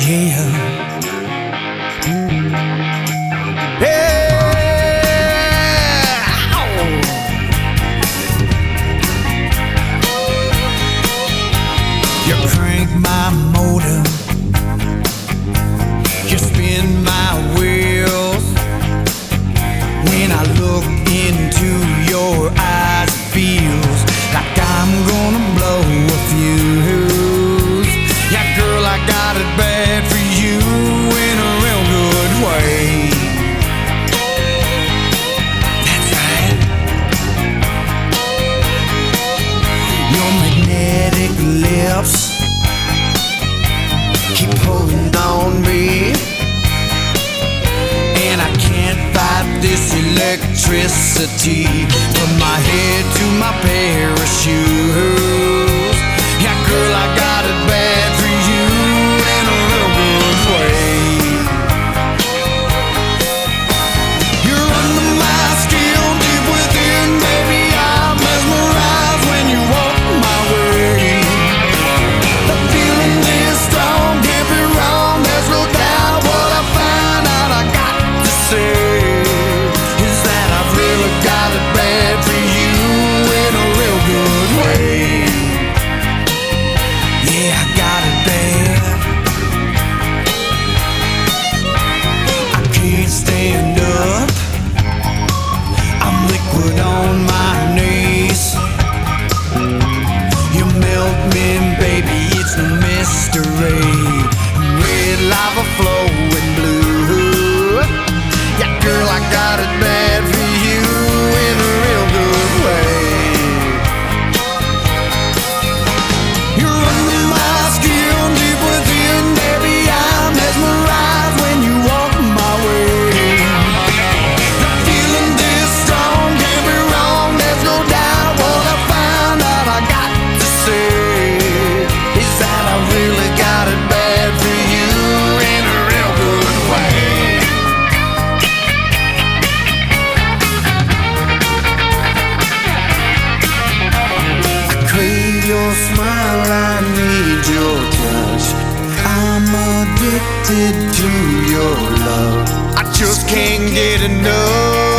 here. You crank my motor, you spin my wheels. When I look into your eyes, it feels like I'm gonna blow a fuse. Yeah, girl, I got it bad for you in a real good way. That's right. Your magnetic lips keep pulling on me, and I can't fight this electricity. From my head to my pair of shoes. Yeah, girl, I got it bad for you in a real good way. You're under my skin, deep within, baby. I'm mesmerized when you walk my way. The feeling is strong, can't be wrong. There's no doubt what I find out I got to say is that I've really got it bad for you in a real good way. Yeah, I got it bad. I can't stand up, I'm liquid on my knees. You melt me, baby, it's no mystery. Red lava flowing blue. Yeah, girl, I got it bad for you in a real good way. You're under my skin, deep within, baby. I'm mesmerized when you walk my way. The feeling this strong, can't be wrong. There's no doubt what I found out I got to say is that I really got it bad for you in a real good way. I crave your smile, I need your touch. I'm addicted to your love. I just can't get enough.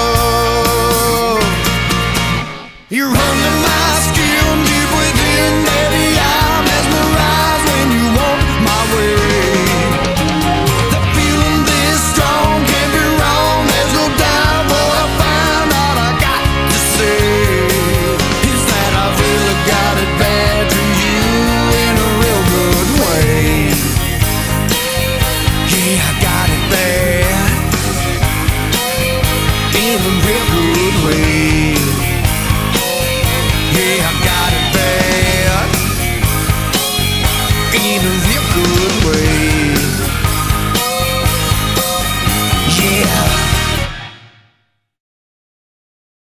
You're under my skin, deep within.